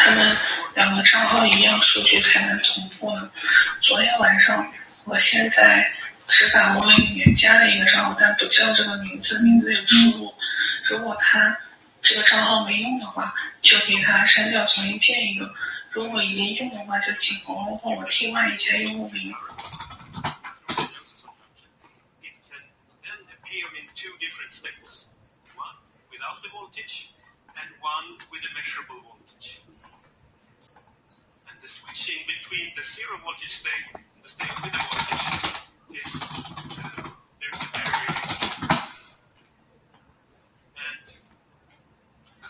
他们两个账号一样，数据才能同步呢？昨天晚上，我现在只把我里面加了一个账号，但不叫这个名字，名字有出入。如果他这个账号没用的话，就给他删掉，重新建一个。如果已经用的话，就请朋友帮我替换一下用户名。 Switching between the zero voltage state and the state with the voltage is